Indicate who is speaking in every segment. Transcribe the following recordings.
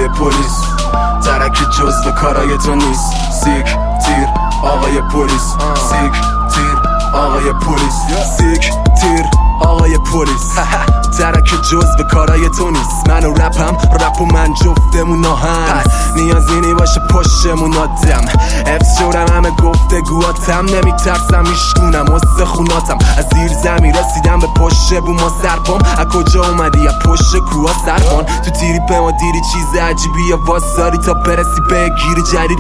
Speaker 1: آقای پلیس، ترک جزو کارای تو نیست. سیک تیر آقای پلیس، سیک تیر آقای پلیس، سیک تیر آقای پلیس. ترک جزو کارای تو نیست. من و رپم، رپ و من جفتمون آهن، نیازی نی باشه پشتمون آدم. حفظ شدم همه گفتگواتم، نمیترسم ایشگونم استخوناتم. از زیر زمین رسیدم به پشت بوم و سرپام. از کجا اومدی؟ از پشت کوها سربان. تو تیری به ما دیری چیز عجیبی واساری تا برسی به گیر جدید.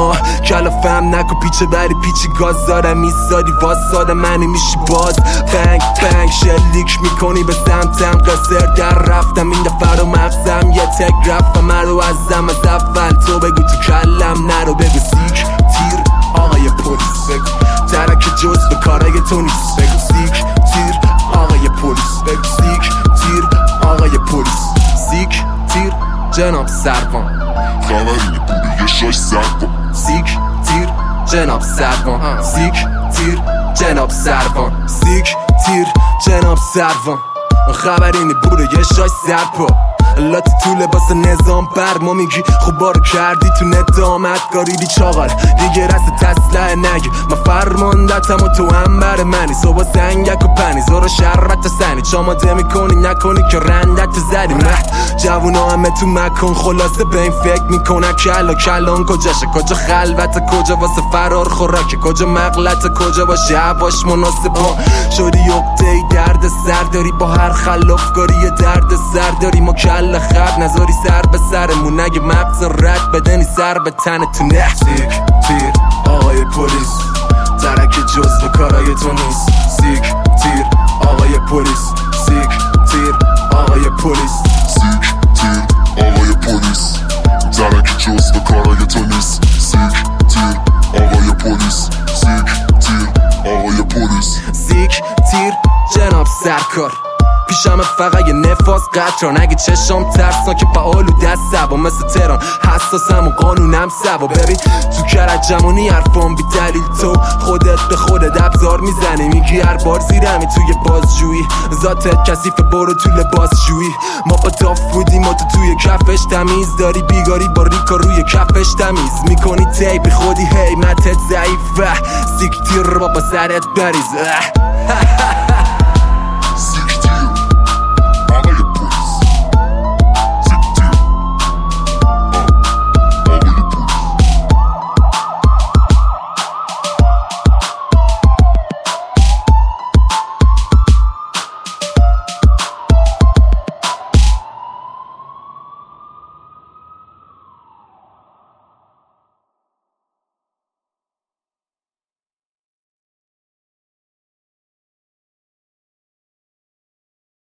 Speaker 1: کلافم نکن پیچه بری پیچی گاز دارم میسادی واساده منی میشی باز. بنگ بنگ شلیک میکنی به سمتم، قصر در رفتم این دفعه رو مغزم یه تک رفتم. مرو ازم از اول تو بگو تو کلم نرو بگو. سیک تیر آقای پلیس، بگو ترک جزو کارای تو نیست. بگو سیک تیر آقای پلیس، بگو سیک تیر آقای پلیس. سیک تیر جناب سروان،
Speaker 2: خبری بوده یه شاش سروان.
Speaker 1: سیک تیر جناب سروان، سیک تیر جناب سروان، سیک تیر جناب سروان. خبر اینی بوده یه شاش سرپا لاتی تو لباس نظام بر ما میگی خب بارو کردی تو ندامت گاریدی چاقال دیگه رست تسلح نگی. من فرماندتم و تو هم بر منی، صبح سنگک و پنی زورا شربت سنی. چاماده میکنی نکنی که رندت زدی. جوونا همه تو مکان خلاصه به این فکر میکنن کلا کلان کجاشه، کجا خلوت، کجا واسه فرار خوراکه، کجا مغلط، کجا باشه هواش مناسب. شدی عقده ای درد سر داری، با هر خلافکاری یه درد سر داری. ما کل خب نذاری سر به سرمون، اگه مغز رد بدنی سر به تنتون. سیک تیر آقای پلیس، ترک جزو کارای تو نیست. سیک تیر آقای پلیس، سیک تیر آقای پلیس،
Speaker 2: سیک تیر آقای پلیس، ترک جزو کارای تو نیست. سیک تیر آقای پلیس، سیک تیر آقای پلیس،
Speaker 1: سیک تیر جناب سرکار. پیشم فقط یه نفاس قطران، اگه چشم ترسان که فعال و دست سبا مثل تهران حساسم و قانونم سبا. ببین تو کرجمونی حرفان بی دلیل، تو خودت به خودت ابزار میزنی، میگی هر بار زیرمی توی بازجویی، ذاتت کثیف برو تو لباسجویی. ما با داف بودیم و تو توی کفش تمیز داری، بیگاری با ریکا روی کفش تمیز میکنی تیبی خودی هی متت ضعیف. سیک تیر بابا سرت بریز.